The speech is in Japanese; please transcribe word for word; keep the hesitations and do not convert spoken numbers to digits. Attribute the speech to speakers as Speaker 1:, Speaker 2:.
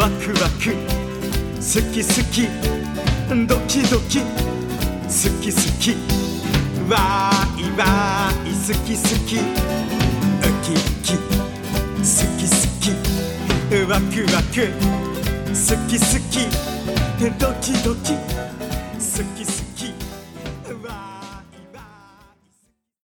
Speaker 1: ワクワク好き好きドキドキ好き好きわーいわーい好き好きウキウキ好き好きワクワク好き好きドキドキ好き好き